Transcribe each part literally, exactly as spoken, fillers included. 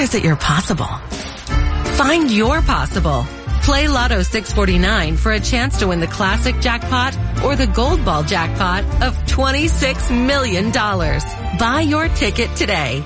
visit your possible. Find your possible. Play Lotto six forty-nine for a chance to win the classic jackpot or the gold ball jackpot of twenty-six million dollars. Buy your ticket today.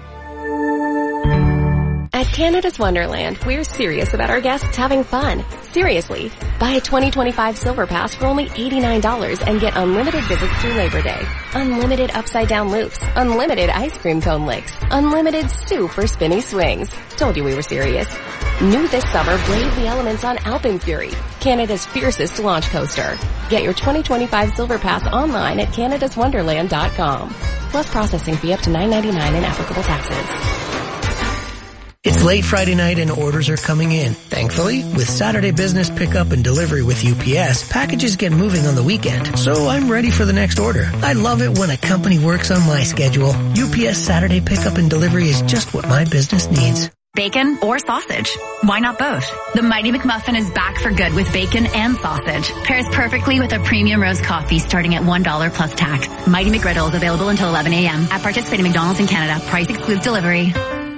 At Canada's Wonderland, we're serious about our guests having fun. Seriously. Buy a twenty twenty-five Silver Pass for only eighty-nine dollars and get unlimited visits through Labor Day. Unlimited upside-down loops. Unlimited ice cream cone licks. Unlimited super spinny swings. Told you we were serious. New this summer, brave the elements on Alpine Fury, Canada's fiercest launch coaster. Get your twenty twenty-five Silver Pass online at canadas wonderland dot com. Plus processing fee up to nine ninety-nine and applicable taxes. It's late Friday night and orders are coming in. Thankfully, with Saturday business pickup and delivery with U P S, packages get moving on the weekend, so I'm ready for the next order. I love it when a company works on my schedule. U P S Saturday pickup and delivery is just what my business needs. Bacon or sausage? Why not both? The Mighty McMuffin is back for good with bacon and sausage. Pairs perfectly with a premium roast coffee starting at one dollar plus tax. Mighty McGriddle is available until eleven a.m. at participating McDonald's in Canada. Price excludes delivery.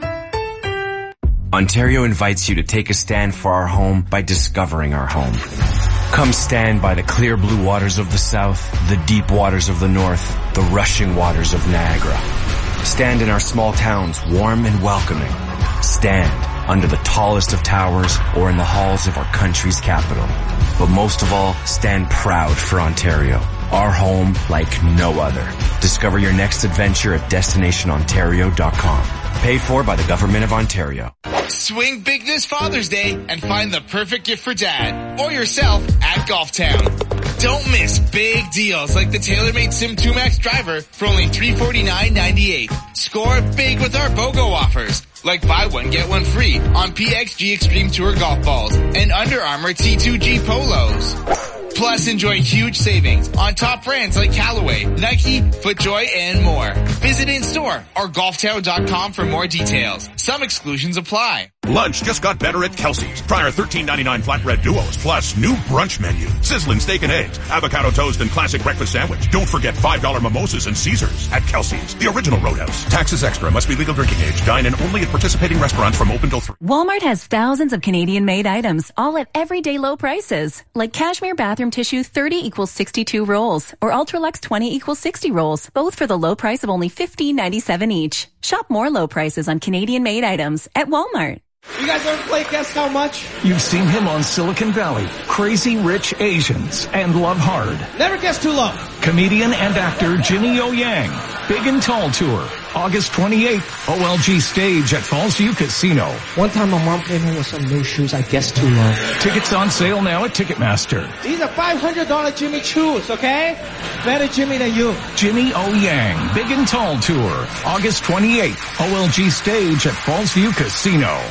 Ontario invites you to take a stand for our home by discovering our home. Come stand by the clear blue waters of the south, the deep waters of the north, the rushing waters of Niagara. Stand in our small towns, warm and welcoming. Stand under the tallest of towers or in the halls of our country's capital. But most of all, stand proud for Ontario, our home like no other. Discover your next adventure at destination ontario dot com. Paid for by the Government of Ontario. Swing big this Father's Day and find the perfect gift for dad or yourself at Golf Town. Don't miss big deals like the TaylorMade Sim two Max driver for only three forty-nine ninety-eight. Score big with our BOGO offers, like buy one, get one free on P X G Extreme Tour golf balls and Under Armour T two G polos. Plus, enjoy huge savings on top brands like Callaway, Nike, FootJoy, and more. Visit in-store or golf town dot com for more details. Some exclusions apply. Lunch just got better at Kelsey's. Try our thirteen ninety-nine flatbread duos, plus new brunch menu. Sizzling steak and eggs, avocado toast, and classic breakfast sandwich. Don't forget five dollar mimosas and Caesars at Kelsey's, the original Roadhouse. Taxes extra. Must be legal drinking age. Dine in only at participating restaurants from open till three. Walmart has thousands of Canadian-made items, all at everyday low prices. Like cashmere bathroom tissue thirty equals sixty-two rolls, or Ultralux twenty equals sixty rolls, both for the low price of only fifteen ninety-seven each. Shop more low prices on Canadian-made items at Walmart. You guys ever play Guess How Much? You've seen him on Silicon Valley, Crazy Rich Asians, and Love Hard. Never guess too low. Comedian and actor Jimmy O Yang, Big and Tall Tour, August twenty-eighth, O L G stage at Falls View Casino. One time my mom came home with some new shoes, I guessed too low. Tickets on sale now at Ticketmaster. These are five hundred dollars Jimmy Choos, okay? Better Jimmy than you. Jimmy O Yang, Big and Tall Tour, August twenty-eighth, O L G stage at Falls View Casino.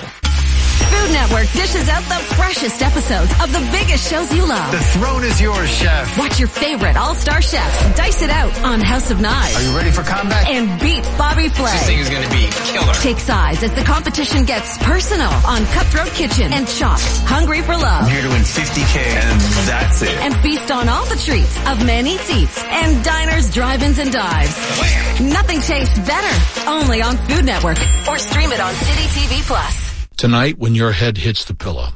Food Network dishes out the freshest episodes of the biggest shows you love. The throne is yours, chef. Watch your favorite all-star chefs dice it out on House of Knives. Are you ready for combat? And beat Bobby Flay. This thing is going to be killer. Take sides as the competition gets personal on Cutthroat Kitchen and Chopped, Hungry for Love. I'm here to win fifty K and that's it. And feast on all the treats of Man Eats Eats and Diners, Drive-Ins, and Dives. Wham! Nothing tastes better. Only on Food Network. Or stream it on City T V Plus. Tonight, when your head hits the pillow,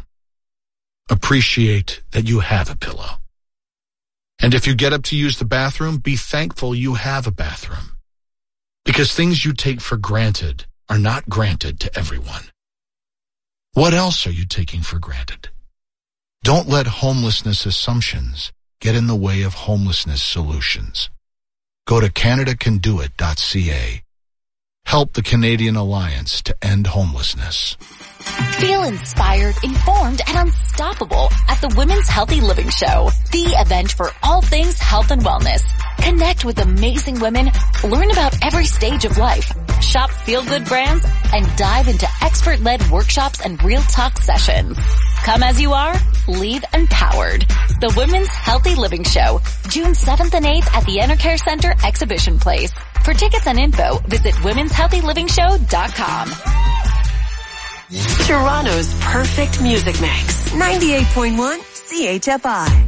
appreciate that you have a pillow. And if you get up to use the bathroom, be thankful you have a bathroom. Because things you take for granted are not granted to everyone. What else are you taking for granted? Don't let homelessness assumptions get in the way of homelessness solutions. Go to canada can do it dot c a. Help the Canadian Alliance to end homelessness. Feel inspired, informed, and unstoppable at the Women's Healthy Living Show, the event for all things health and wellness. Connect with amazing women, learn about every stage of life, shop feel-good brands, and dive into expert-led workshops and real talk sessions. Come as you are, leave empowered. The Women's Healthy Living Show, June seventh and eighth at the Enercare Center Exhibition Place. For tickets and info, visit womens healthy living show dot com. Toronto's perfect music mix. ninety-eight point one C H F I.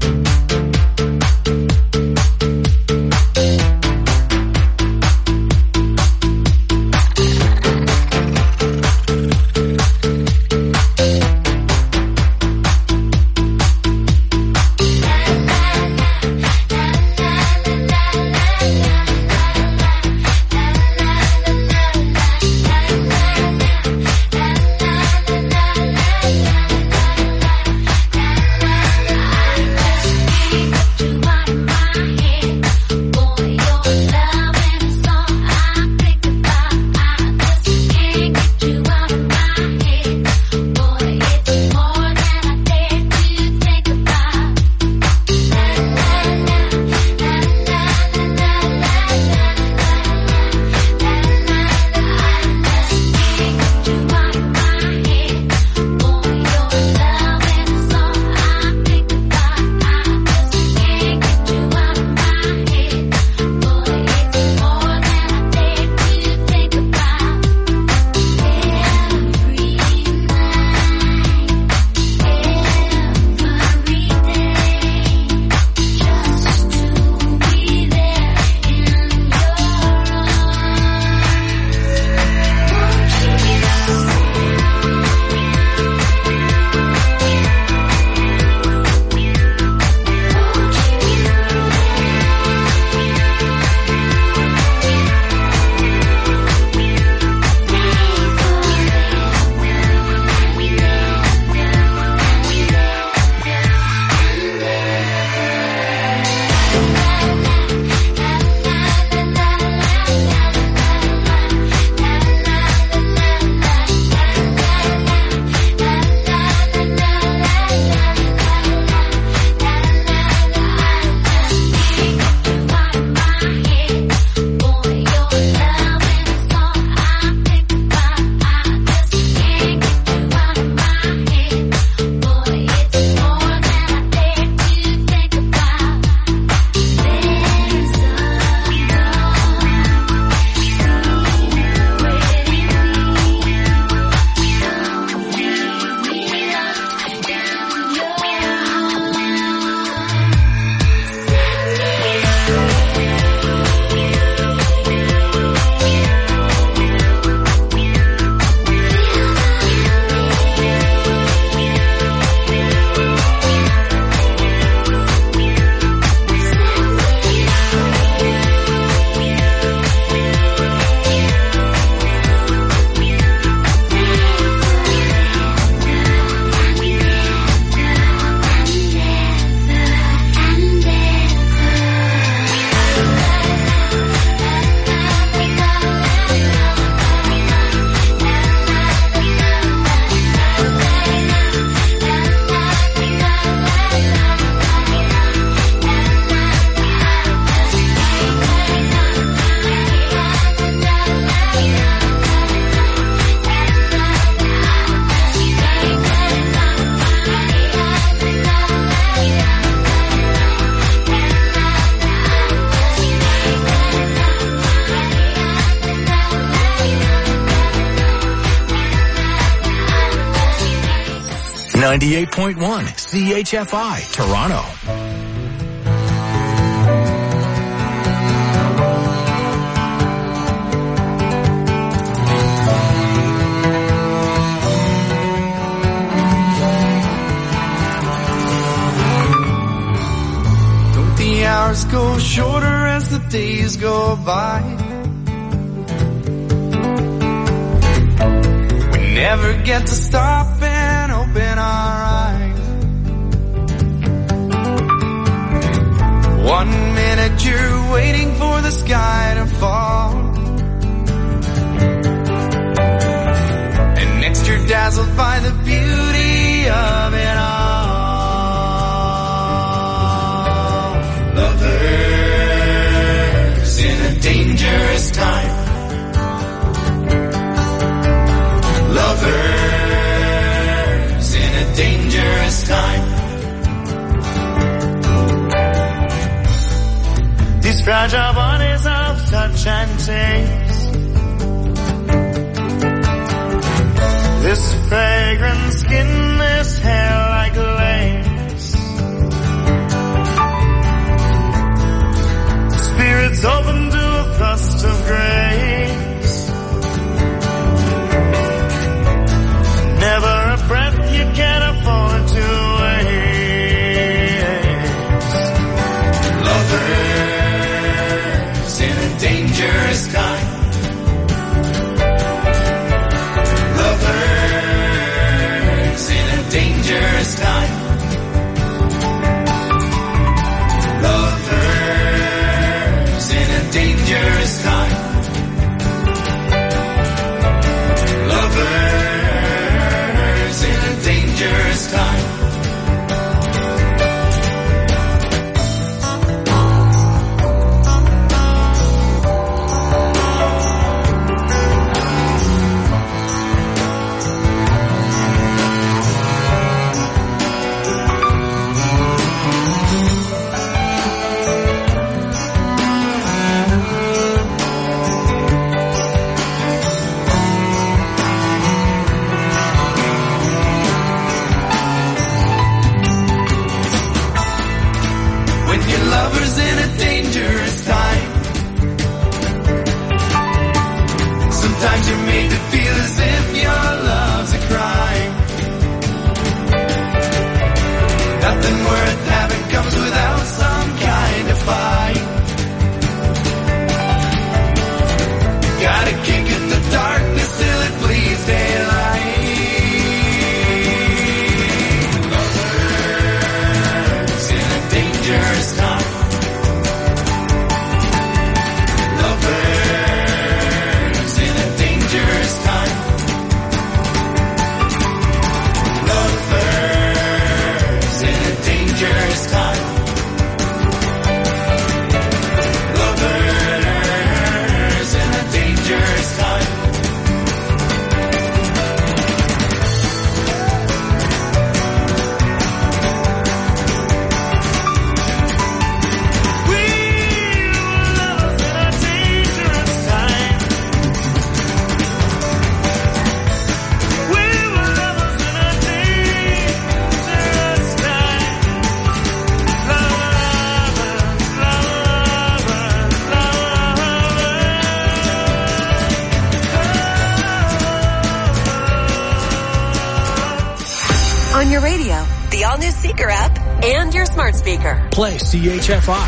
ninety-eight point one C H F I, Toronto. Don't the hours go shorter as the days go by? We never get to stop and open our eyes. One minute you're waiting for the sky to fall, and next you're dazzled by the beauty of it all. Lovers in a dangerous time. Lovers in a dangerous time. These fragile bodies of touch and taste, this fragrant skin, this hair like lace, spirits open to a thrust of grace. Never a breath you can afford to waste. Lovers in a dangerous time. Lovers in a dangerous time. Lovers in a dangerous time. Lovers in a dangerous time. Lovers in a dangerous time. Sometimes you're made to feel as if your love's a crime. Nothing worth having comes without some kind of fight. You gotta kick at the darkness till it bleeds daylight. Lovers in a dangerous time. Lovers in a dangerous time. Lovers in a dangerous time. Lovers in a dangerous time. We were lovers in a dangerous time. We were lovers in a dangerous time. Lovers, lovers, lovers. On your radio, the all-new Seeker app, and your smart speaker. Play C H F I.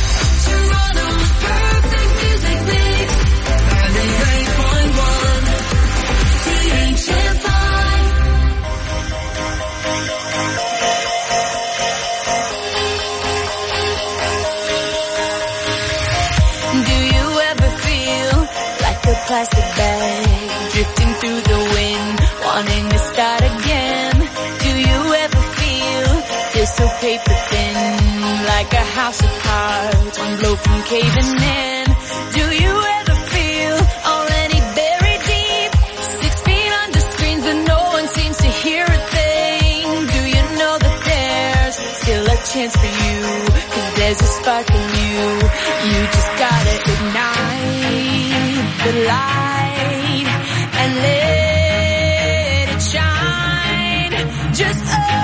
Do you ever feel like a plastic bag drifting through the wind, wanting to start again? Do you ever feel you're so paper thin, like a house of cards, one blow from caving in? Do you ever feel already buried deep, six feet under screens but no one seems to hear a thing? Do you know that there's still a chance for you, 'cause there's a spark in you. You just gotta ignite the light and let it shine. Just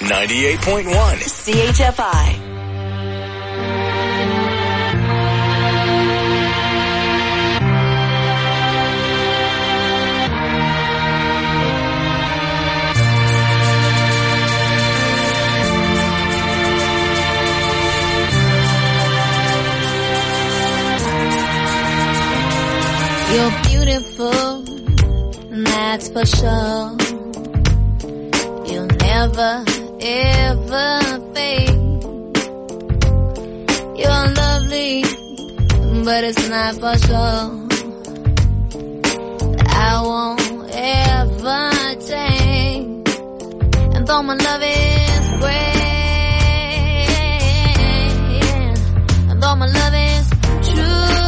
ninety-eight point one C H F I. You're beautiful, that's for sure. You'll never, ever fade. You're lovely, but it's not for sure. I won't ever change. And though my love is great, and though my love is true,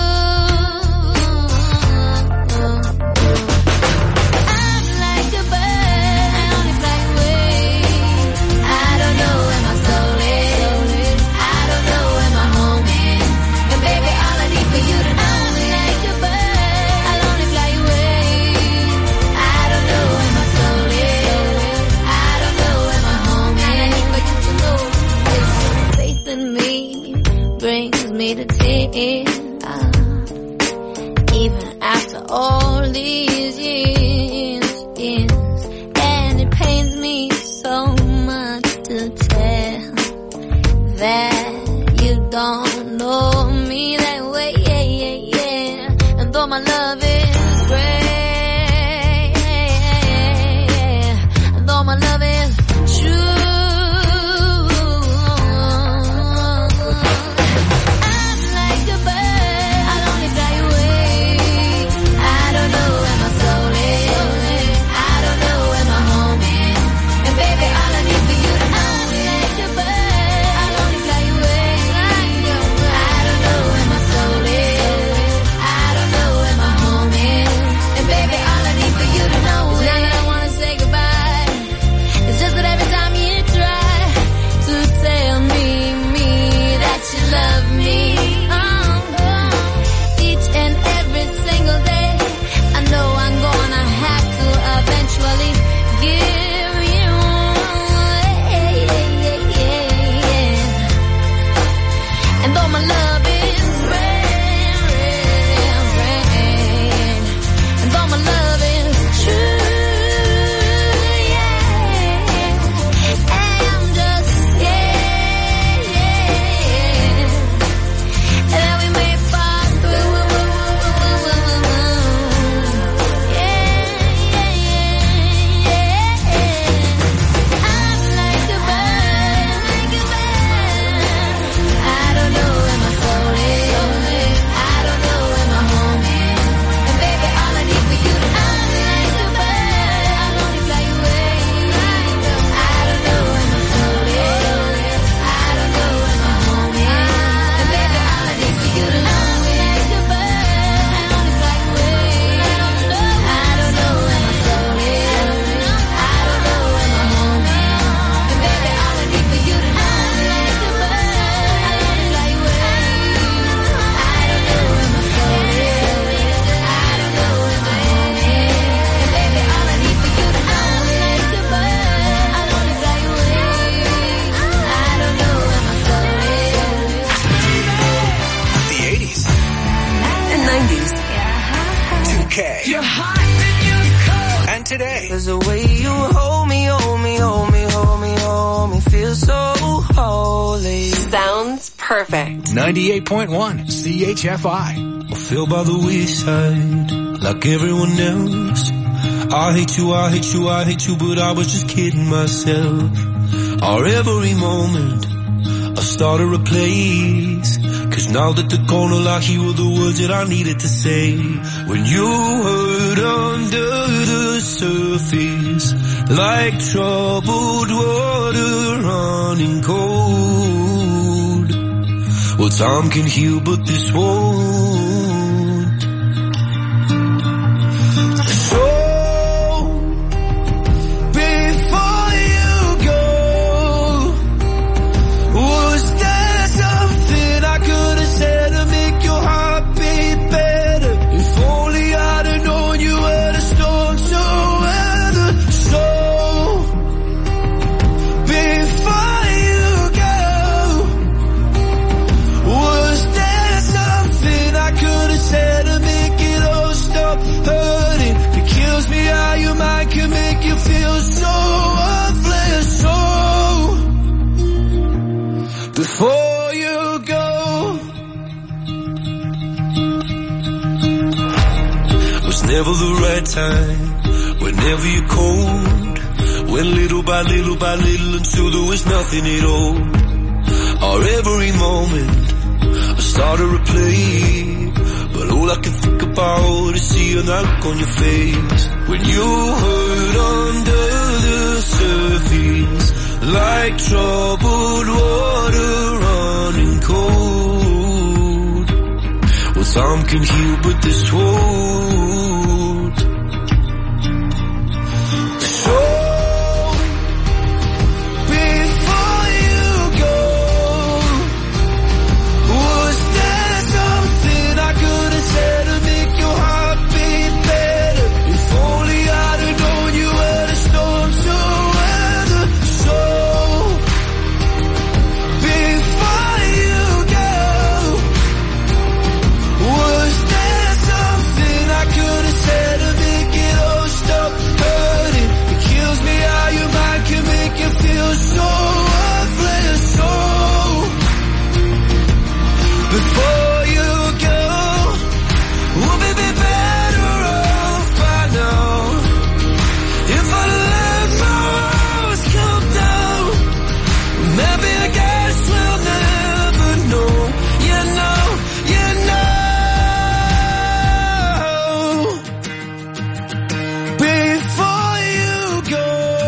me to tears, uh, even after all these years, years, and it pains me so much to tell that you don't know me that way, yeah, yeah, yeah. And though my love is great, and though my love is true, Today. There's a way you hold me, hold me, hold me, hold me, hold me, feel so holy. Sounds perfect. ninety-eight point one C H F I. I feel by the wayside, like everyone else. I hate you, I hate you, I hate you, but I was just kidding myself. Our every moment, I started a place. Cause now that they're gone, all I hear were the words that I needed to say. When you hurt under the surface, like troubled water running cold. Well, time can heal, but this won't. So, before you go, was there something I could have said to make your heart beat better? If only I'd have known you were the storm to weather. So, before time. Whenever you're cold, went little by little by little until there was nothing at all. Or every moment I start to replay, but all I can think about is seeing that look on your face. When you hurt under the surface, like troubled water running cold. Well, time can heal, but this won't. So, before you go, was there something I could have said to make your heart beat better? If only I'd have known you were the storm to weather. So, before you go, was there something I could have said to make it all stop hurting? It kills me how your mind can make you feel so worthless. So, before you go, would we be better off by now? If I let my walls come down, maybe I guess we'll never know. You know, you know. Before you go,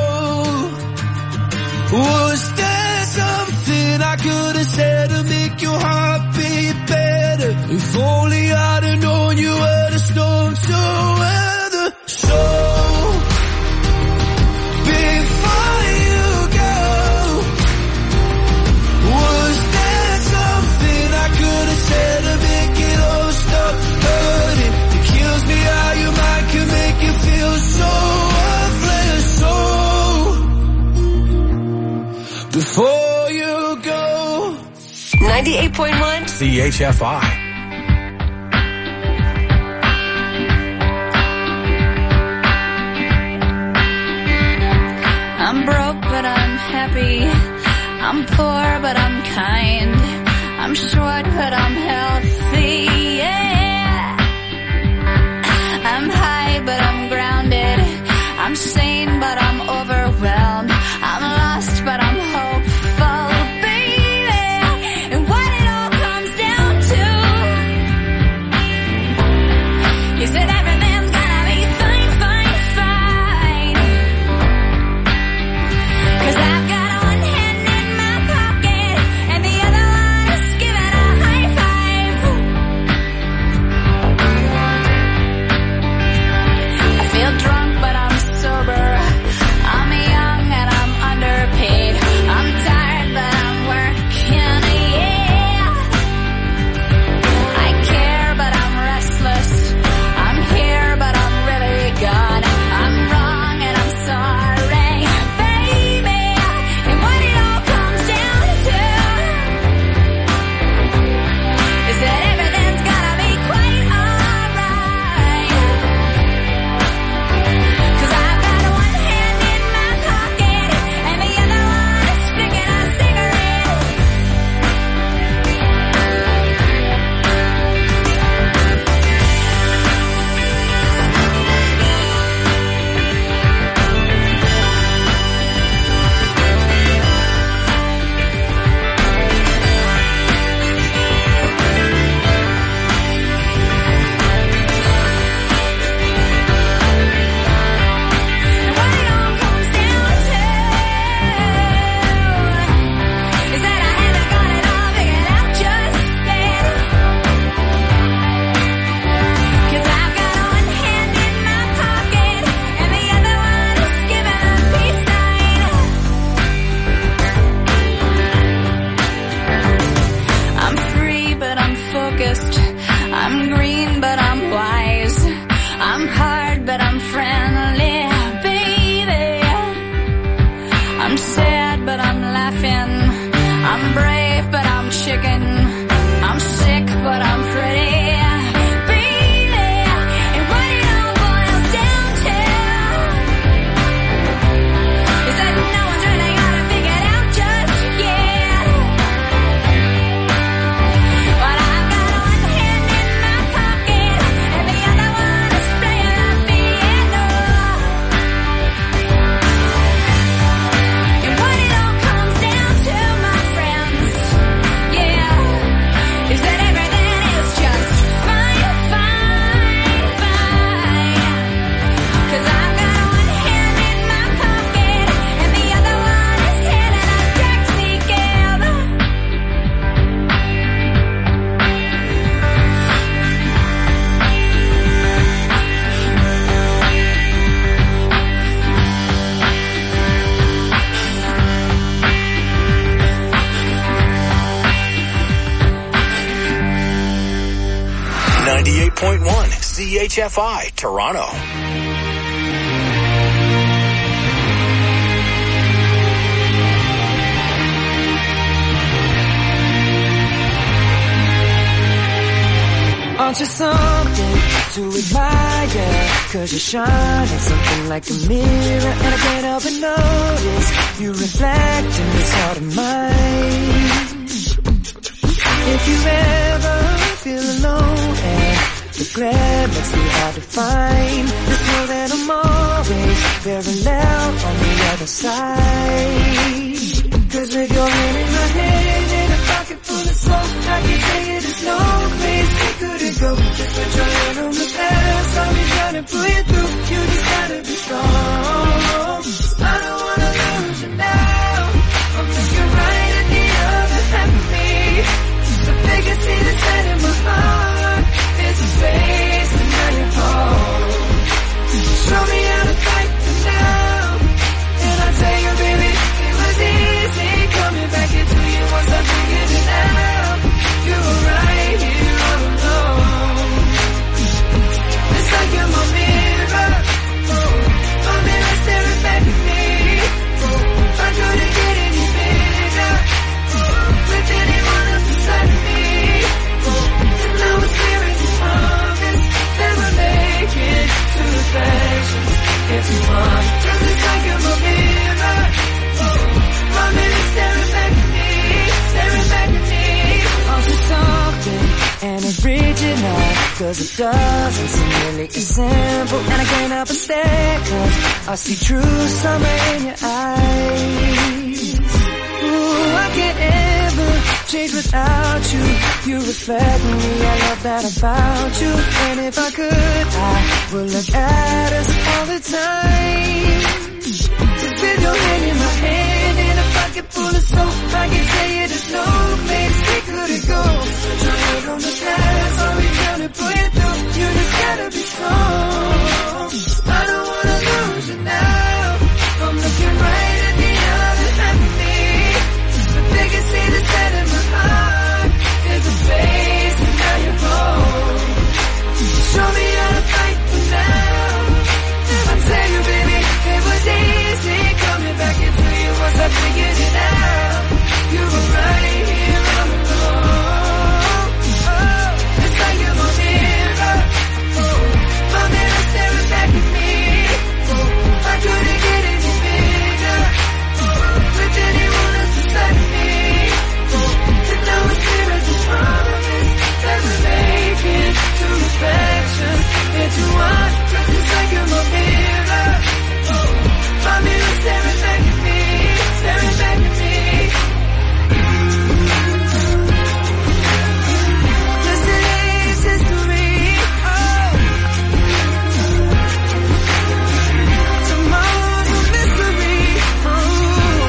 was there something I could have said to make your heart beat better? If only I'd have known you were the storm to weather. So, before you go, was there something I could have said to make it all stop hurting? It kills me how your mind can make you feel so worthless. So, before you go. ninety-eight point one C H F I. I'm broke, but I'm happy. I'm poor, but I'm kind. I'm short, but I'm healthy, yeah. I'm high, but I'm grounded. I'm sane, but I'm overwhelmed. I'm lost, but I'm hopeful, baby. And what it all comes down to is that everything's gonna be fine, fine, fine. 'Cause I've got one hand in my pocket and the other one is giving a high five. I feel drunk, but I'm sober. I'm young and I'm underpaid. I'm tired, but I'm working, yeah. I care, but I'm restless. I'm here, but I'm really gone. I'm wrong and I'm sorry, baby. And what it all comes down to is that everything's gonna be quite alright. 'Cause I've got one hand in my pocket and the other one is sticking a cigarette. And what it all comes down to is that I haven't got it all figured out just yet. 'Cause I've got one hand in my pocket and the other one is giving a peace sign. I'm free, but I'm focused. I'm green, but I'm wise. I'm hard, but I'm friendly, baby. I'm sad, but I'm laughing. I'm brave, but I'm chicken. I'm sick, but I'm pretty, baby. And what it all boils down to is that no one's really got it figured out just yet. But I've got one hand in my pocket and the other one is spraying up the air. point one C H F I, Toronto. Aren't you something to admire? Cause you shine like something like a mirror, and I can't help but notice you reflect in this heart of mine. If you ever feel alone and the glare makes me hard to find, just know that I'm always parallel on the other side. Cause with your hand in my hand and a pocket full of soap, I can tell you there's no place we couldn't go. Just put your hand on the past, I'll be trying to pull you through. You just gotta be strong. I don't wanna lose you now. I'm looking right at the other half of me. The vacancy that's set in my heart is a space and now you're home. Show me how to fight for now, and I'll tell you, baby, it was easy coming back into you once I figured it out. You were right here all alone. It's like you're my mirror, my mirror staring back at me. I couldn't get any bigger with anyone else beside me. And now it's clear as the promise that we're making two reflections into one. Cause it's like you're my mirror, my mirror staring back at me, staring back at me. Onto something and original, cause it doesn't seem really as simple. And I can't help but stare, cause I see true summer in your eyes. Ooh, I can't ever change without you. You reflect me, I love that about you. And if I could, I would look at us all the time. Just with your hand in my hand and a pocket full of soap, I can tell you there's no place we couldn't go. Put your head on the past, I'll be trying to pull you through. You just gotta be strong. I don't wanna lose you now. I'm looking right at the other half of me. The biggest thing that's set in my heart is a space and now you're home. Show me how to fight for now. I tell you, baby, it was easy coming back into you once I figured it out. You were right here all alone. Oh, it's like you're my mirror, my mirror staring back at me. I couldn't get any bigger with anyone else beside me. And now it's clear as a promise that we're making two reflections into one. Cause it's like you're my mirror, my mirror staring back at me, staring back at me. Yesterday's history, oh. Tomorrow's a mystery, oh.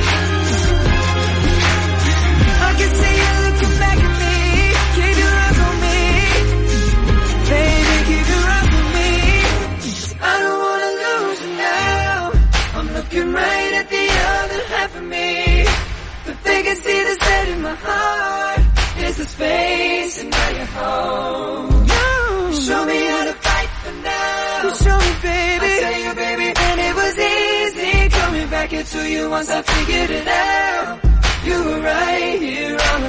I can see you looking back at me. Keep your eyes on me, baby, keep your eyes on me. I don't wanna lose you now. I'm looking right at the other half of me. The vacancy that's set in my heart is the space and now you're home. No. Show me how to fight for now. You show me, baby. I tell you, baby, and it was easy coming back into you once I figured it out. You were right here all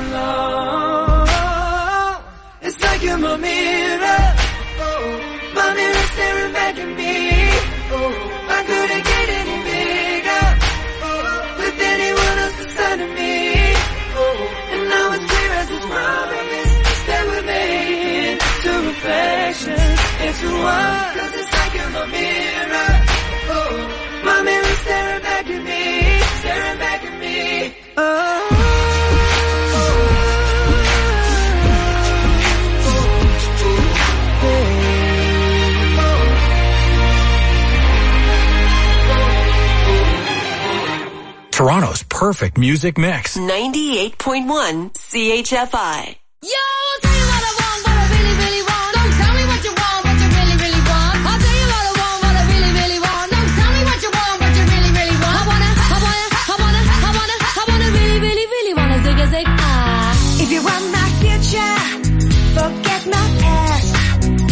along. It's like you're my mirror, my mirror staring back at me. I couldn't get any bigger with anyone else beside of me. And now it's clear as this promise that we're making two reflections into one. Cause it's like you're my mirror, my mirror staring back at me, staring back at me. Oh. Toronto's perfect music mix. ninety-eight point one C H F I. Yo, I'll tell you what I want, what I really, really want. Don't tell me what you want, what you really, really want. I'll tell you what I want, what I really, really want. Don't tell me what you want, what you really, really want. I wanna, I wanna, I wanna, I wanna, I wanna really, really, really wanna zig a zig ah. If you want my future, forget my past.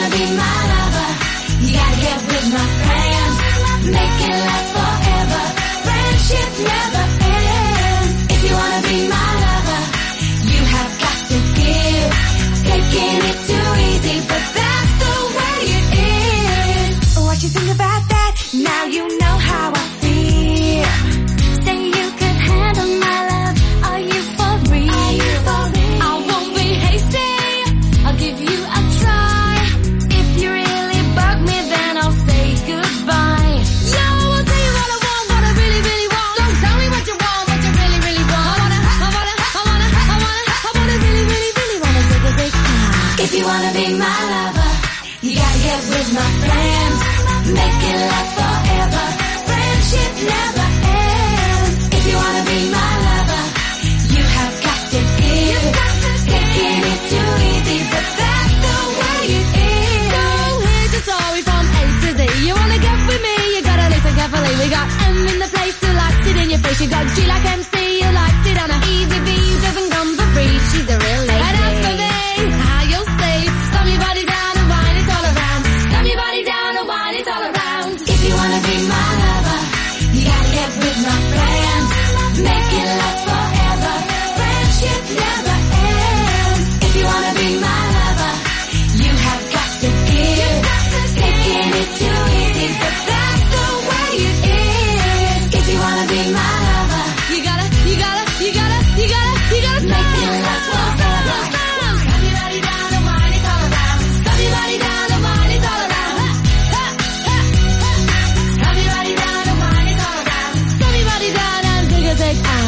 wanna be my lover, you gotta get with my friends. Make it last forever. Friendship never ends. If you wanna be my lover, you have got to give. Taking it too easy, but that's the way it is. What you think about that? Now you know how I feel. Say you could handle my love. Are you for real? Are you for real? I won't be hasty. I'll give you a try. If you really bug me, then I'll say goodbye. No, I'll tell you what I want, what I really, really want. So tell me what you want, what you really, really want. I wanna, I wanna, I wanna, I wanna, I wanna really, really, really wanna take a big time. If you wanna be my lover, you gotta get with my friends. Make it last forever. Friendship never ends. If you wanna be my lover, you have got to give. Taking it too easy, but that's the way it is. So here's the story from A to Z. You wanna get with me, you gotta listen carefully. We got M in the place who likes it in your face. You got G like M C, you likes it on a easy B, doesn't come for free. She's a real lady. And as for me, how you'll say, stomp your body down and wine it all around. Stomp your body down and wine it all around. If you wanna be my lover, you gotta get with my friends. Make it last forever. Friendship never ends. If you wanna be my lover, you have got to give. Taking it too easy, but that's the way it is. If you wanna be my lover, you gotta, you gotta, you gotta, you gotta, you gotta make it last forever. Stomp your body down and wine it all around. Stomp your body down and wine it all around. Stomp your body down and wine it all around. Stomp your body down and take a take. Ah.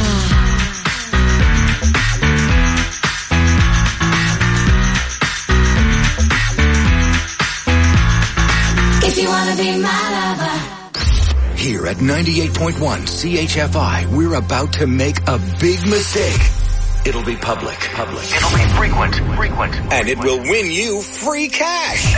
If you wanna be my lover. Here at ninety-eight point one C H F I, we're about to make a big mistake. It'll be public. Public. It'll be frequent. Frequent. And it will win you free cash.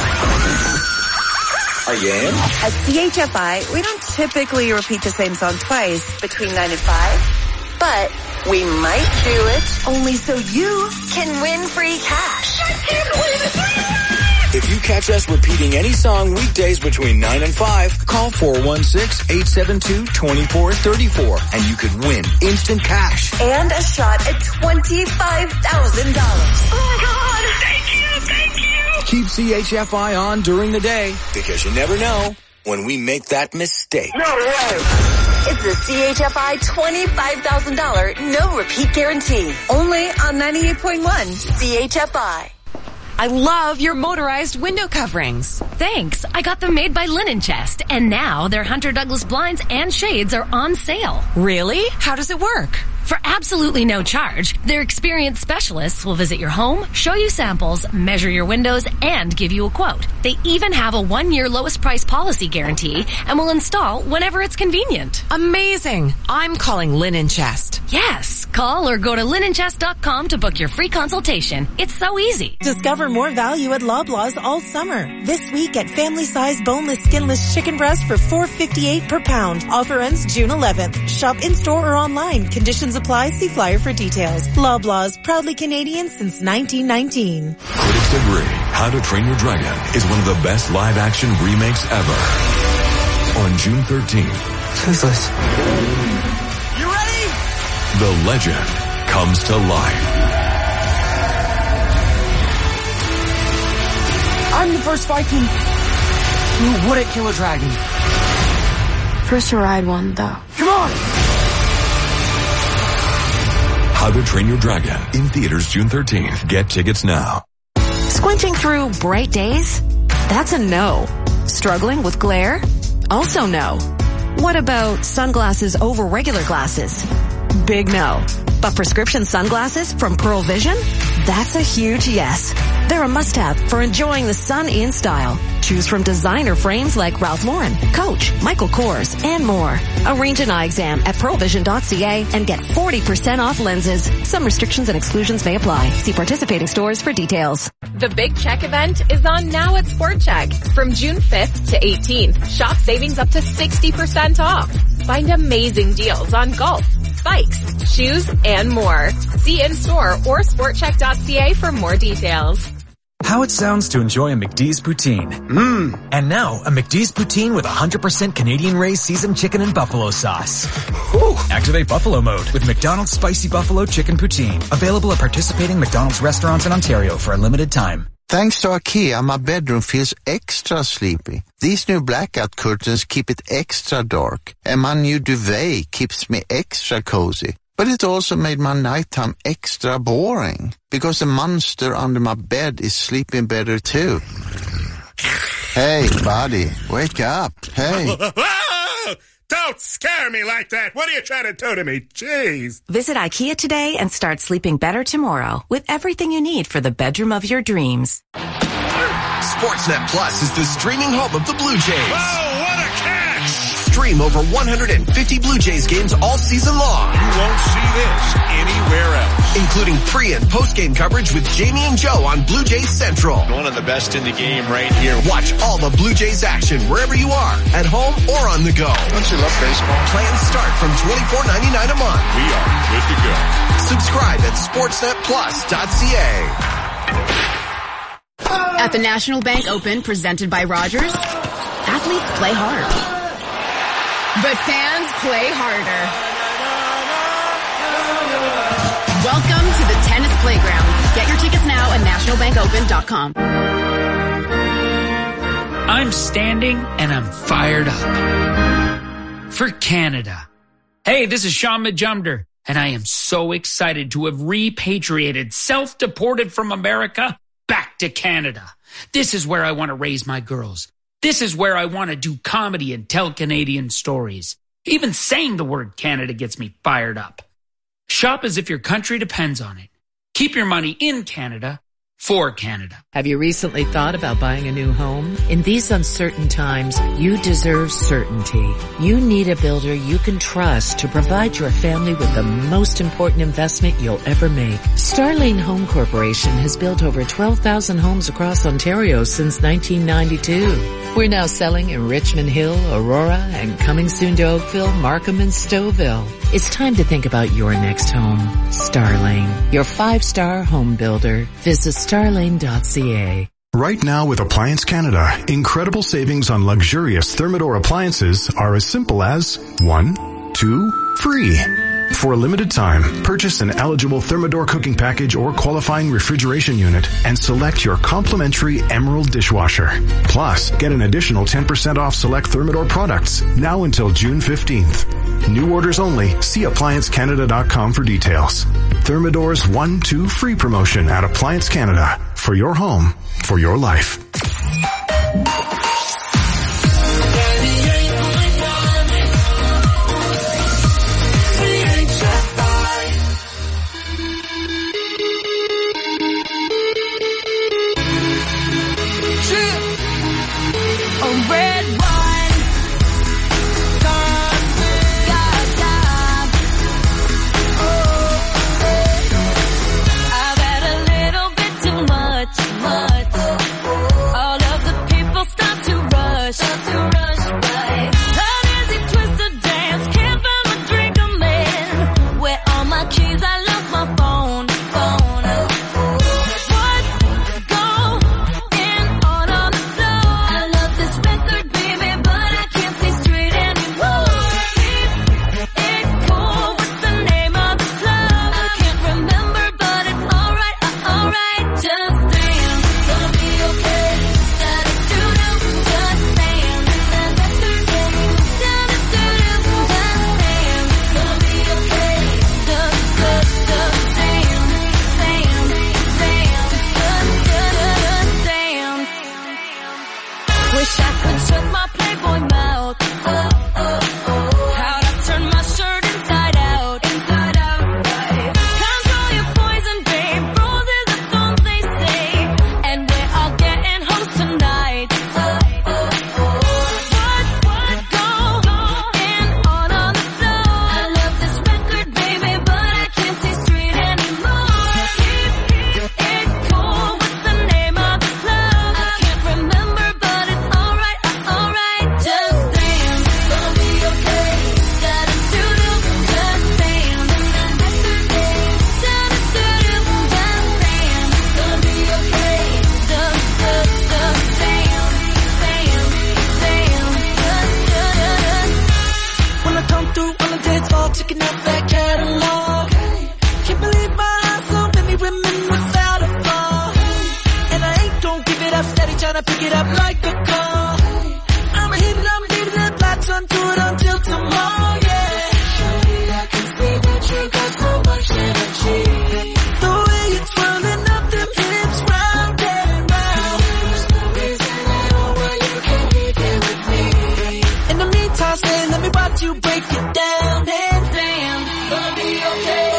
Are you in? At C H F I, we don't typically repeat the same song twice between nine and five, but we might do it only so you can win free cash. I can't win. If you catch us repeating any song weekdays between nine and five, call four one six, eight seven two, two four three four and you could win instant cash. And a shot at twenty-five thousand dollars. Oh my God! Thank you, thank you! Keep C H F I on during the day because you never know when we make that mistake. No way! It's the C H F I twenty-five thousand dollars no repeat guarantee. Only on ninety-eight point one C H F I. I love your motorized window coverings. Thanks. I got them made by Linen Chest, and now their Hunter Douglas blinds and shades are on sale. Really? How does it work? For absolutely no charge, their experienced specialists will visit your home, show you samples, measure your windows, and give you a quote. They even have a one-year lowest price policy guarantee and will install whenever it's convenient. Amazing. I'm calling Linen Chest. Yes. Call or go to linen chest dot com to book your free consultation. It's so easy. Discover more value at Loblaws all summer. This week at family-size boneless, skinless chicken breast for four dollars and fifty-eight cents per pound. Offer ends June eleventh. Shop in-store or online. Conditions apply. See flyer for details. Loblaws, proudly Canadian since nineteen nineteen. Critics agree How to Train Your Dragon is one of the best live-action remakes ever. On June thirteenth. Toothless. You ready? The legend comes to life. I'm the first Viking who wouldn't kill a dragon. First to ride one, though. Come on! How to Train Your Dragon in theaters June thirteenth. Get tickets now. Squinting through bright days? That's a no. Struggling with glare? Also no. What about sunglasses over regular glasses? Big no. But prescription sunglasses from Pearl Vision? That's a huge yes. They're a must-have for enjoying the sun in style. Choose from designer frames like Ralph Lauren, Coach, Michael Kors, and more. Arrange an eye exam at pearl vision dot c a and get forty percent off lenses. Some restrictions and exclusions may apply. See participating stores for details. The Big Check event is on now at Sport Check. From June fifth to eighteenth, shop savings up to sixty percent off. Find amazing deals on golf, bikes, shoes, and more. See in-store or sport check dot c a for more details. How it sounds to enjoy a McDee's poutine. Mmm. And now, a McDee's poutine with one hundred percent Canadian-raised seasoned chicken and buffalo sauce. Whew. Activate Buffalo mode with McDonald's Spicy Buffalo Chicken Poutine. Available at participating McDonald's restaurants in Ontario for a limited time. Thanks to IKEA, my bedroom feels extra sleepy. These new blackout curtains keep it extra dark. And my new duvet keeps me extra cozy. But it also made my nighttime extra boring, because the monster under my bed is sleeping better too. Hey, buddy, wake up. Hey. Don't scare me like that. What are you trying to do to me? Jeez. Visit IKEA today and start sleeping better tomorrow with everything you need for the bedroom of your dreams. Sportsnet Plus is the streaming home of the Blue Jays. Oh, what a catch! Stream over one hundred fifty Blue Jays games all season long. You won't see this anywhere else. Including pre- and post-game coverage with Jamie and Joe on Blue Jays Central. One of the best in the game right here. Watch all the Blue Jays action wherever you are, at home or on the go. Don't you love baseball? Plans start from twenty-four ninety-nine a month. We are good to go. Subscribe at sportsnet plus dot c a. At the National Bank Open presented by Rogers, athletes play hard. But fans play harder. Welcome to the tennis playground. Get your tickets now at national bank open dot com. I'm standing and I'm fired up. For Canada. Hey, this is Sean Majumder, and I am so excited to have repatriated, self-deported from America back to Canada. This is where I want to raise my girls. This is where I want to do comedy and tell Canadian stories. Even saying the word Canada gets me fired up. Shop as if your country depends on it. Keep your money in Canada for Canada. Have you recently thought about buying a new home? In these uncertain times, you deserve certainty. You need a builder you can trust to provide your family with the most important investment you'll ever make. Starlane Home Corporation has built over twelve thousand homes across Ontario since nineteen ninety-two. We're now selling in Richmond Hill, Aurora, and coming soon to Oakville, Markham, and Stouffville. It's time to think about your next home. Starlane, your five-star home builder. Visit starlane dot c a. Right now with Appliance Canada, incredible savings on luxurious Thermador appliances are as simple as one, two, free. For a limited time, purchase an eligible Thermador cooking package or qualifying refrigeration unit and select your complimentary Emerald dishwasher. Plus, get an additional ten percent off select Thermador products now until June fifteenth. New orders only. See appliance canada dot com for details. Thermador's one two free promotion at Appliance Canada. For your home, for your life. tryna pick it up like a call. I'm hitting, I'm leaving the lights on, do it until tomorrow, yeah. Surely I can see that you got so much energy. The way you're twirling up them hips round and round. There's no reason at all why you can't be here with me. In the meantime, say, let me watch you break it down. And damn, gonna be okay.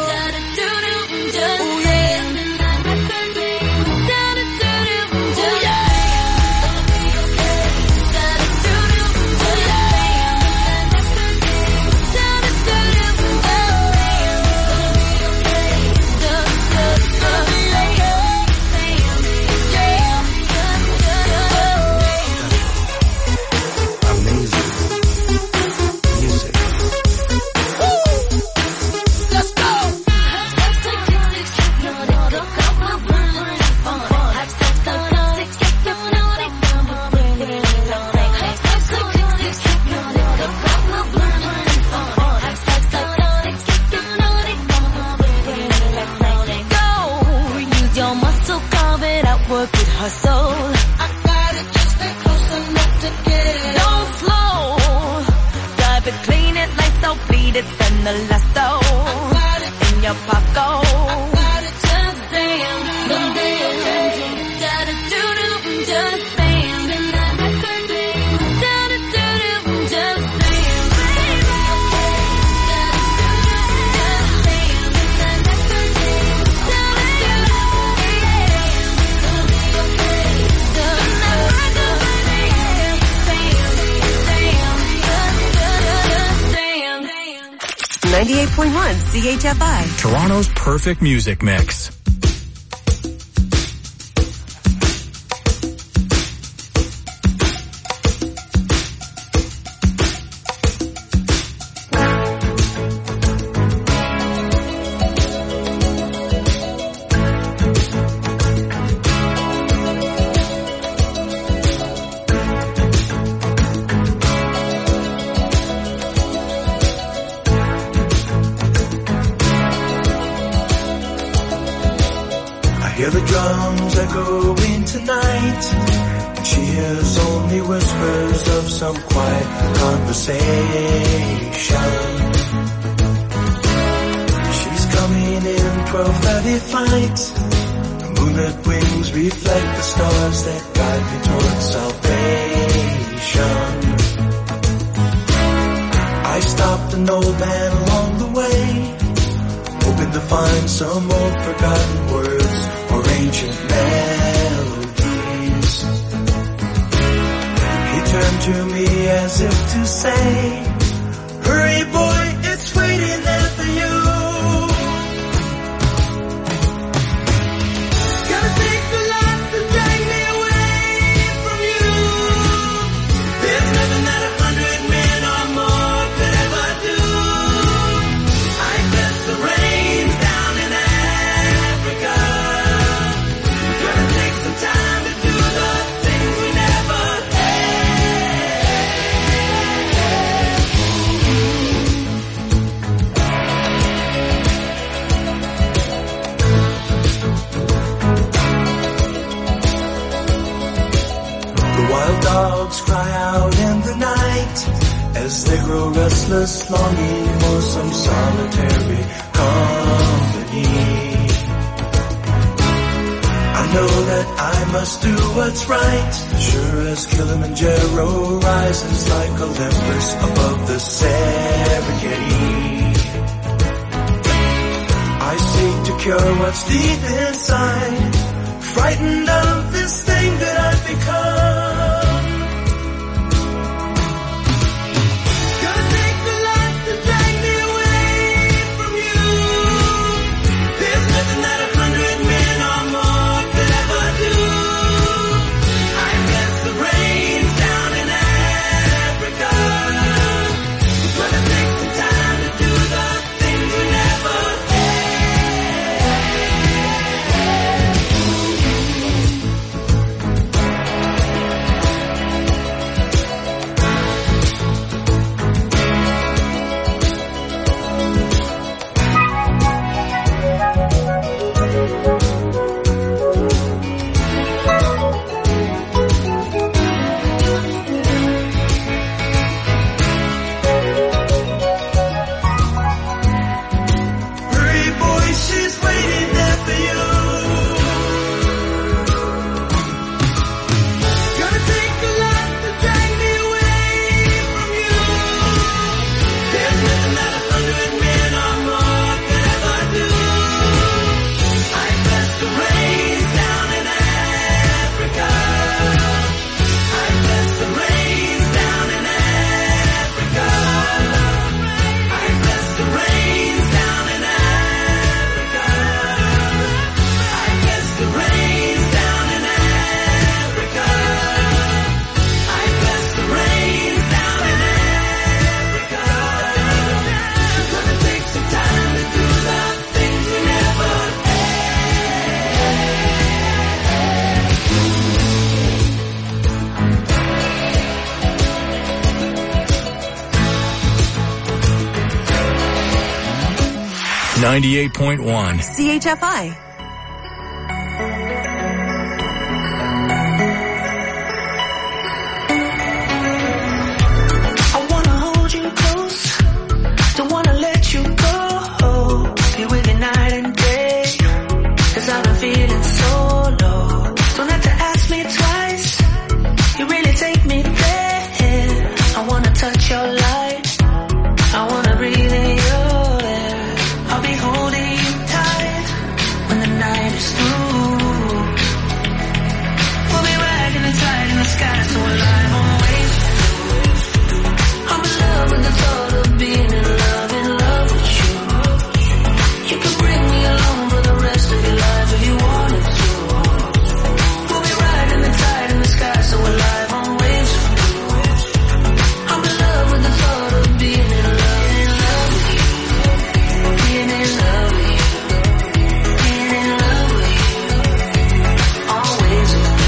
ninety-eight point one C H F I. Toronto's perfect music mix. Hear the drums echoing tonight, and she hears only whispers of some quiet conversation. She's coming in twelve thirty flight. The moonlit wings reflect the stars that guide me towards salvation. I stopped an old man along the way, hoping to find some old forgotten words or ancient melodies. He turned to me as if to say, hurry boy, it's waiting there for you. Gotta take the light to drag me away from you. There's nothing that a hundred men or more could ever do. I guess the rain's down in Africa. Gonna take some time to do the things we never The wild dogs cry out in the night as they grow restless, longing for some solitary company. I know that I must do what's right, sure as Kilimanjaro rises like Olympus above the Serengeti. I seek to cure what's deep inside, frightened of this thing that I've become. Gonna take the light to drag me away from you. There's nothing that a hundred men or more could ever do. I guess the rain's down in Africa. Gonna take some time to do the things we never had. ninety-eight point one. C H F I. I wanna hold you close, don't wanna let you go. Be with you night and day, cause I've been feeling so low. Don't have to ask me twice, you really take me there. I wanna touch your light, I wanna breathe in your air. I'll be holding you tight when the night is through. We'll be riding the tide in the sky so alive on waves. I'm in love with the thought of being in love, in love with you. You can bring me along for the rest of your life if you wanted to. We'll be riding the tide in the sky so alive on waves. I'm in love with the thought of being in love, in love with you. Being in love with you. Being in love with you. Always.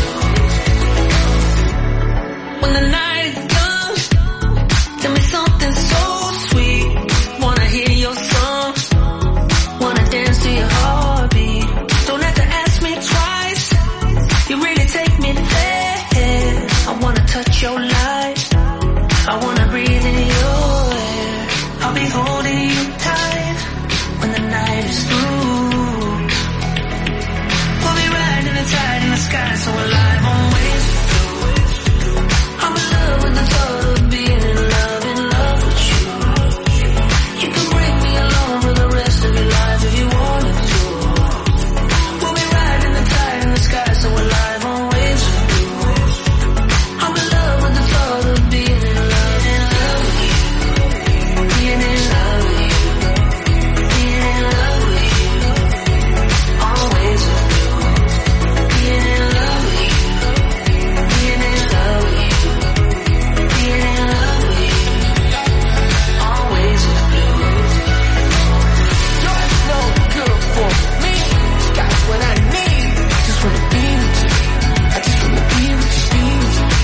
When the night is done, tell me something so sweet. Wanna hear your song, wanna dance to your heartbeat. Don't have to ask me twice, you really take me there. I wanna touch your light, I wanna breathe in your air. I'll be holding you tight when the night is through. We'll be riding the tide in the sky so alive on waves. I'm in love with the thought of being in love, in love with you. You can bring me along for the rest of your life if you wanted to. We'll be riding the tide in the sky so alive on waves. I'm in love with the thought of being in love, in love with you. Being in love with you. Being in love with you. Always with you. Being in love with you. Being in love with you. Being in love with you. Always with you. You're no good for me. Got what I need. Just wanna be with you. I just wanna be with you. Be with you.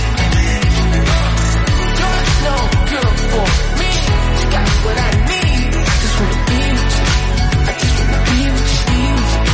You're no good for me. Got what I need. Just wanna be with you. I just wanna be with you. Be with you.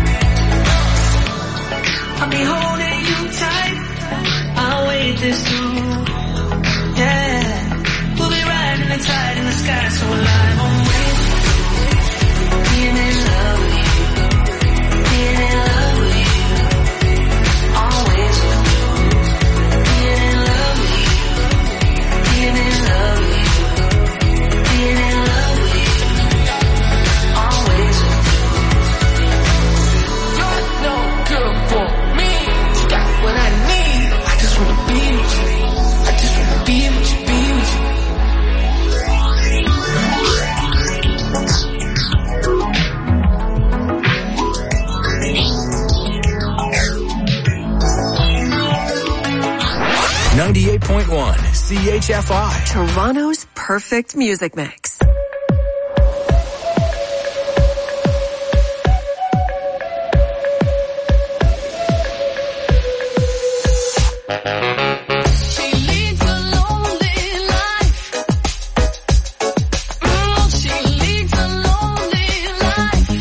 I'll be holding you tight. I'll wait this through. Yeah. We'll be riding the tide in the sky so alive on waves. Being in love with you. Being in love with you. Always with you. Being in love with you. Being in love with you. Being in love with you. Always with you. You're no good for me. You got what I need. I just wanna be with you. I just wanna be with you. Be with you. ninety-eight point one C H F I. Toronto's perfect music mix. She leads a lonely life. Mm, she leads a lonely life.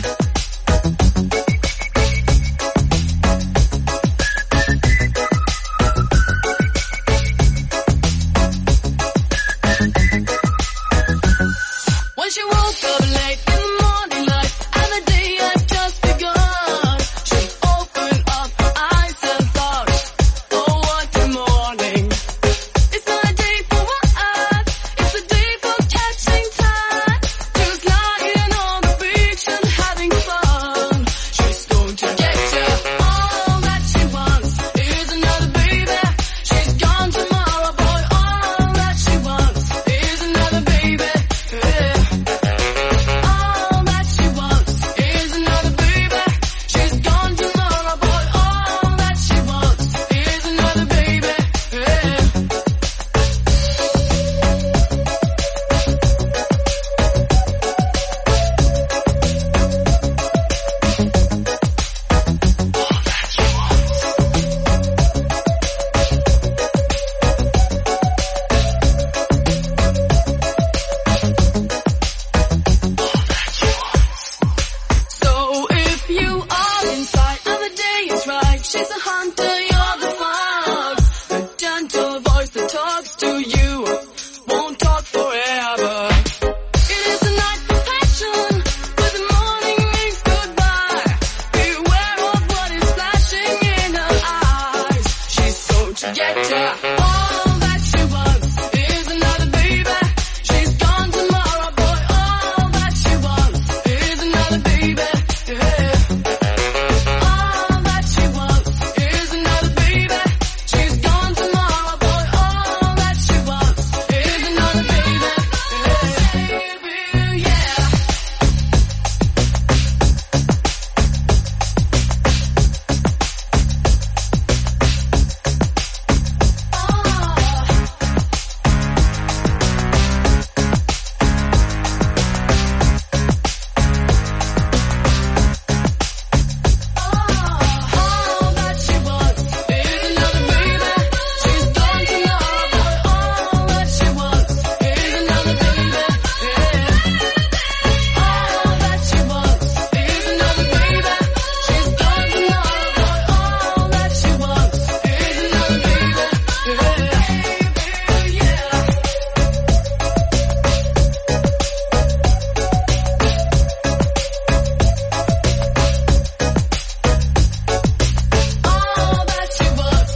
forget ya. All that she wants is another baby. She's gone tomorrow, boy. All that she wants is another baby. Yeah. All that she wants is another baby. She's gone tomorrow, boy. All that she wants is another baby. Yeah. Yeah. All that she wants is another baby. She's gone tomorrow, boy. All that she wants is another baby. Yeah. All that she wants is another baby. She's gone tomorrow, boy. All that she wants is another baby. Yeah. Yeah. All that she wants.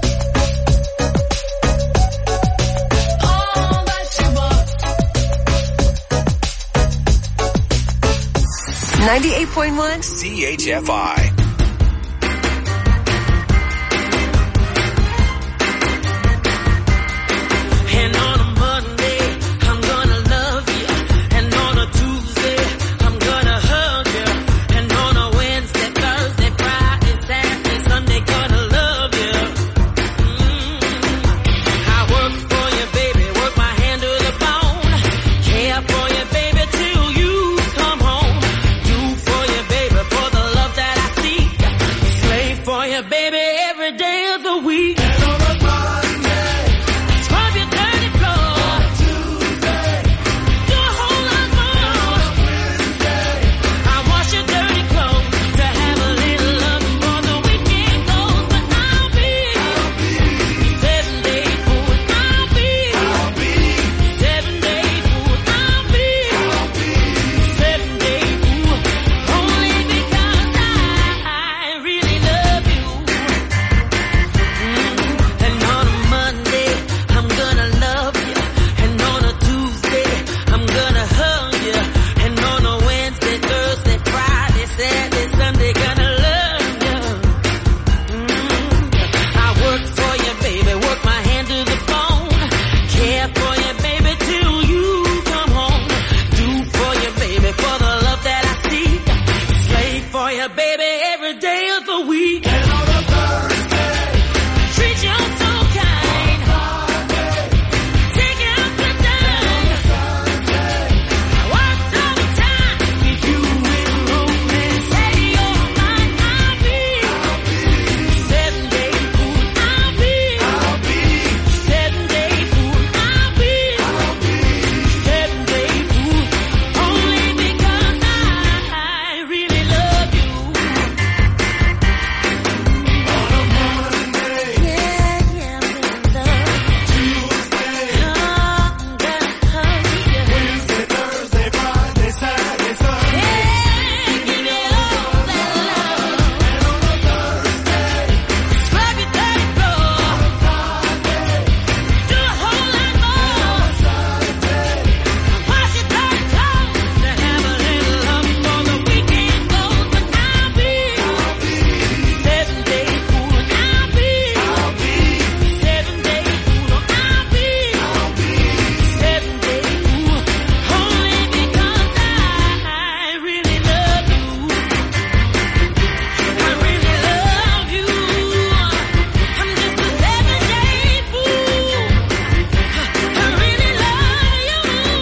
All that she wants. ninety-eight point one C H F I. And on a Monday, I'm gonna love you. And on a Tuesday, I'm gonna hug you. And on a Wednesday, Thursday, Friday, Saturday, Sunday, gonna love you. Mm. I work for you, baby, work my hand to the bone. Care for you, baby, till you come home. Do for you, baby, for the love that I seek. Slave for you, baby, every day of the week. And on a Monday, scrub your dirty floor. On a Tuesday, do a whole lot more. On a Wednesday, I wash your dirty clothes to have a little love before the weekend goes. But I'll be, I'll be seven day fool. I'll be, I'll be seven day fool. I'll be, I'll be seven day fool. Only because I really love you. Mm. And on a Monday, I'm gonna love you. And on a Tuesday, I'm gonna hug you. And on a Wednesday, Thursday, Friday, Saturday, Sunday, gonna love you. Mm. I work for you, baby, work my hand to the bone. Care for you, baby, till you come home. Do for you, baby, for the love that I seek. Slave for you, baby, every day of the week. And on a Thursday, treat you so kind. Take you out to dine. I worked overtime, give you in romance. Say you're mine, I'll be seven day fool. I'll be seven day fool. I'll be seven day fool. Only because I really love you. On a Monday, yeah, yeah, I'm in love. Tuesday, I'm gonna hug you. Wednesday, Thursday, Friday, Saturday, Sunday. Yeah, give me all that love. And on a Thursday, scrub your dirty floor. On a Friday, do a whole lot more. On Saturday, wash your dirty clothes to have a little love before the weekend goes. But I'll be, I'll be seven day fool. I'll be, I'll be seven day fool. I'll be, I'll be seven day fool. Only because I really love you. I really love you. I'm just a seven day fool. I really love you.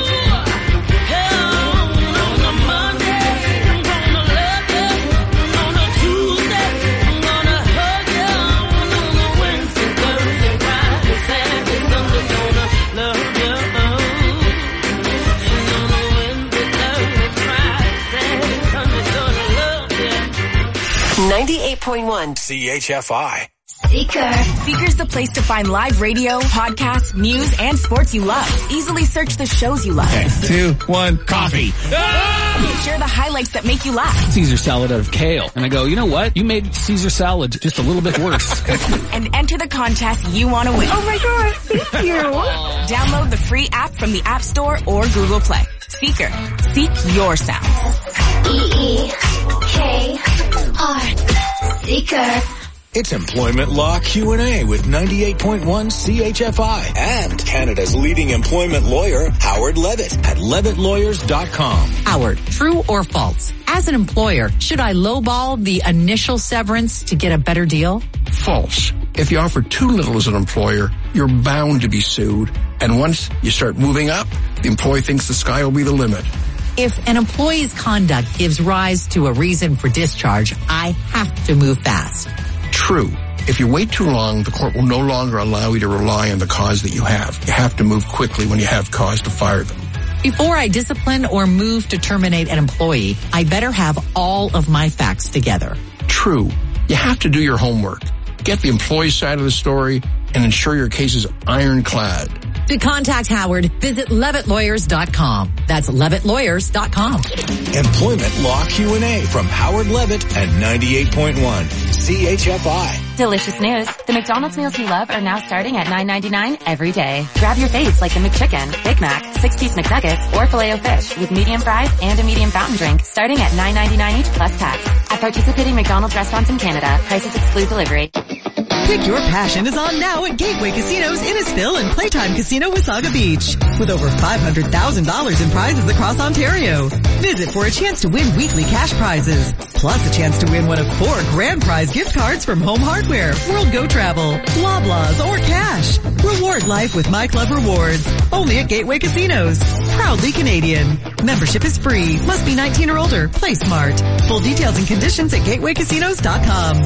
On a Monday, I'm gonna love you. On a Tuesday, I'm gonna hug you. On a Wednesday, Thursday, Friday, Saturday, Sunday, gonna love you. And on a Wednesday, Thursday, Friday, Saturday, Sunday, gonna love you. ninety-eight point one C H F I. C Seeker. Seeker's the place to find live radio, podcasts, news, and sports you love. Easily search the shows you love. Okay, two, one, coffee. Ah! Share the highlights that make you laugh. Caesar salad out of kale. And I go, you know what? You made Caesar salad just a little bit worse. And enter the contest you want to win. Oh my god, thank you. Download the free app from the App Store or Google Play. Seeker. Seek your sound. E E K R. Seeker. It's Employment Law Q and A with ninety-eight point one C H F I and Canada's leading employment lawyer, Howard Levitt at levitt lawyers dot com. Howard, true or false? As an employer, should I lowball the initial severance to get a better deal? False. If you offer too little as an employer, you're bound to be sued. And once you start moving up, the employee thinks the sky will be the limit. If an employee's conduct gives rise to a reason for discharge, I have to move fast. True. If you wait too long, the court will no longer allow you to rely on the cause that you have. You have to move quickly when you have cause to fire them. Before I discipline or move to terminate an employee, I better have all of my facts together. True. You have to do your homework. Get the employee side of the story and ensure your case is ironclad. To contact Howard, visit levitt lawyers dot com. That's levitt lawyers dot com. Employment Law Q and A from Howard Levitt at ninety-eight point one C H F I. Delicious news. The McDonald's meals you love are now starting at nine ninety-nine every day. Grab your faves like the McChicken, Big Mac, six-piece McNuggets, or Filet-O-Fish with medium fries and a medium fountain drink starting at nine ninety-nine each plus tax. At participating McDonald's restaurants in Canada, prices exclude delivery. Pick Your Passion is on now at Gateway Casinos Innisfil and Playtime Casino Wasaga Beach. With over five hundred thousand dollars in prizes across Ontario. Visit for a chance to win weekly cash prizes. Plus a chance to win one of four grand prize gift cards from Home Hardware, World Go Travel, Loblaws, or cash. Reward life with My Club Rewards. Only at Gateway Casinos. Proudly Canadian. Membership is free. Must be nineteen or older. Play smart. Full details and conditions at gateway casinos dot com.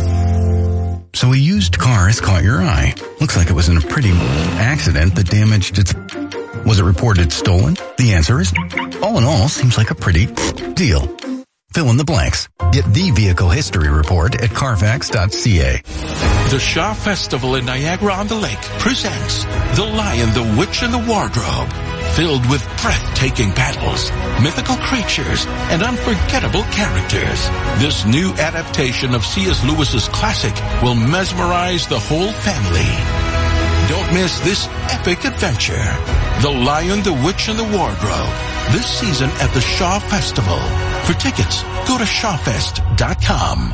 So a used car has caught your eye. Looks like it was in a pretty accident that damaged its... Was it reported stolen? The answer is, all in all, seems like a pretty deal. Fill in the blanks. Get the vehicle history report at carfax dot c a. The Shaw Festival in Niagara-on-the-Lake presents The Lion, the Witch, and the Wardrobe. Filled with breathtaking battles, mythical creatures, and unforgettable characters. This new adaptation of C S Lewis's classic will mesmerize the whole family. Don't miss this epic adventure. The Lion, the Witch, and the Wardrobe. This season at the Shaw Festival. For tickets, go to shaw fest dot com.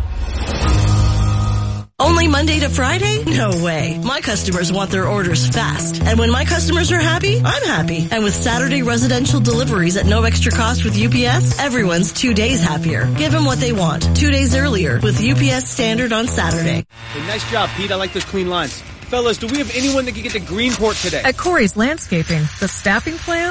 Only Monday to Friday? No way. My customers want their orders fast. And when my customers are happy, I'm happy. And with Saturday residential deliveries at no extra cost with U P S, everyone's two days happier. Give them what they want. Two days earlier with U P S Standard on Saturday. Hey, nice job, Pete. I like those clean lines. Fellas, do we have anyone that can get to Greenport today? At Corey's Landscaping, the staffing plan